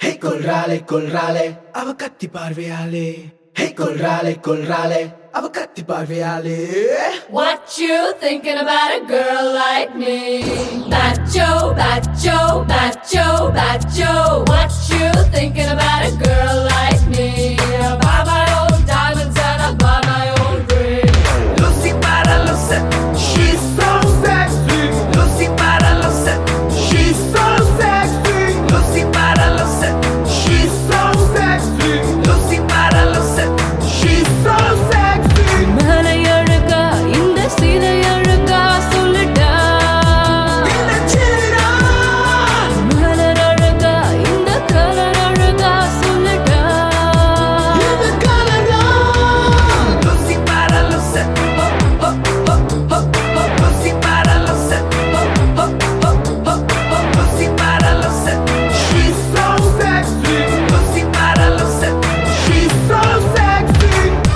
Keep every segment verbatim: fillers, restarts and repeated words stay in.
Hey colrale colrale ava katti parveale Hey colrale colrale ava katti parveale What you thinking about a girl like me? Bacho, bacho, bacho, bacho. What you thinking about a girl like me? I buy my own diamonds and I buy my own ring. Lucy Paralose, she's so sexy. Lucy Paralose, she's so sexy. Lucy Paralose, she's so sexy. Lucy Paralose, she's so sexy. மேலை அழகா இந்த சீலை அழகா சொல்லுடா இந்த சின்னா மலர் அழகா இந்த colour அழகா சொல்லுடா இந்த கலரா Lucy Paralose, oh oh oh oh oh Lucy Paralose, oh oh oh oh oh Lucy Paralose, she's so sexy. Lucy Paralose, she's so sexy.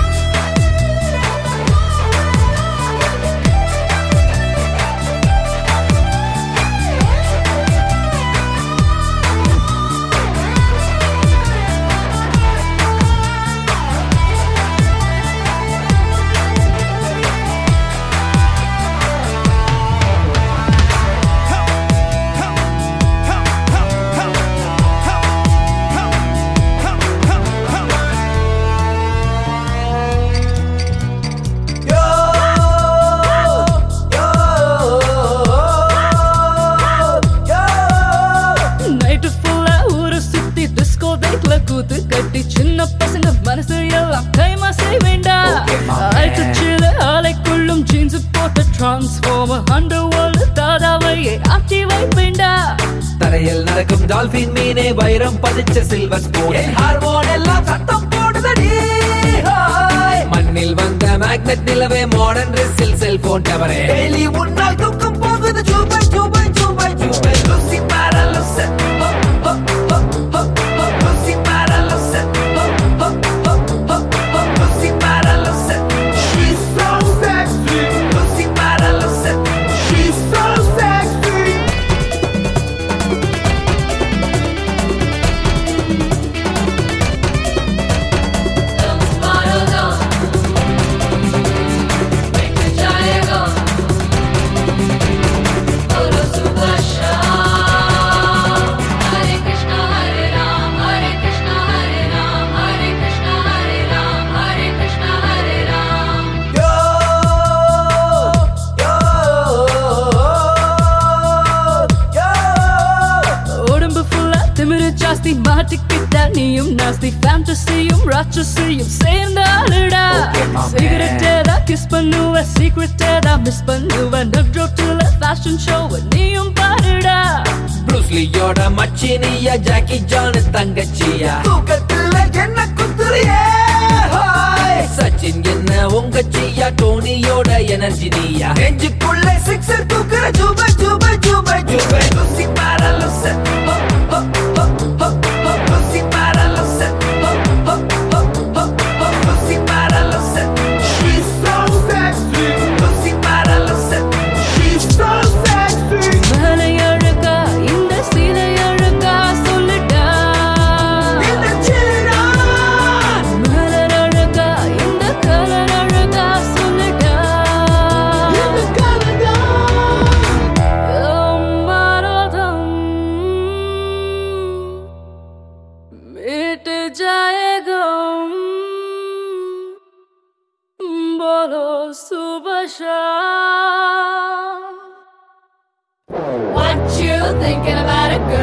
Yo, yo, yo. Night ஃபுல்லா ஊரு சுத்தி டிஸ்கோ டைட்ல கூத்து கட்டி சின்ன பசங்க மனசு எல்லாம் கைமா செய்வேண்டா ஆயிடுச்சுல ஆலைக்குள்ளும் ஜீன்ஸ் போட்ட டிரான்ஸ்ஃபார்மர் அண்டர் வேர்ல்டு தாதாவையே ஆட்டி வைப்பேண்டா தரையில் நடக்கும் டால்பின் மீனே வைரம் பதிச்ச சில்வர் ஸ்பூன் ஹார்மோன் எல்லாம் சத்தம் போடுதடி ஹாய். மண்ணில் வந்த மேக்னெட் நிலவே மாடர்ன் ட்ரெஸ்ஸில் செல்போன் டவரே டெய்லி உன்னால் தூக்கம் போகுது Zubair Zubair Zubair Zubair Lucy Paralose, oh oh oh oh oh Lucy Paralose, oh oh oh oh oh Lucy Paralose, she's so sexy. Lucy Paralose, she's so sexy. Don't smile, don't make the giant go. Guru Subhasha, Hare Krishna, Hare Ram, Hare Krishna, Hare Ram, Hare Krishna, Hare Ram, Hare Krishna, Hare Ram. Yo, yo, yo. உடம்பு ஃபுல்லா திமிரு ஜாஸ்தி மாட்டிக்கிட்ட நீயும் நாஸ்தி ஃபேண்டசியும் ராட்சசியும் சேர்ந்த ஆளுடா சிகரெட் ஏதா கிஸ் பண்ணுவ சீக்ரெட் ஏதா மிஸ் பண்ணுவ நக்ரோட்டுல ஃபேஷன் ஷோவ நீயும் பாருடா ப்ரூஸ்லியோட மச்சினியா ஜாக்கி ஜான் தங்கச்சியா தூக்கத்துல என்ன குத்துறியே ஹாய். சச்சின் என்ன உங்கச்சியா டோனியோட எனர்ஜி நீயா நெஞ்சுக்குள்ள சிக்ஸர் தூக்குற Zubair Zubair Zubair Zubair Lucy Paralose, oh oh oh oh oh Lucy Paralose, oh oh oh oh oh Lucy Paralose, she's so sexy. Lucy Paralose, she's so sexy. மேலை அழகா இந்த சீலை அழகா சொல்லுடா இந்த சின்னா மலர் அழகா இந்த கலர் அழகா சொல்லுடா இந்த கலரா मारोधम मिट जाएगा बोलो सुबह शाम What you thinking about a girl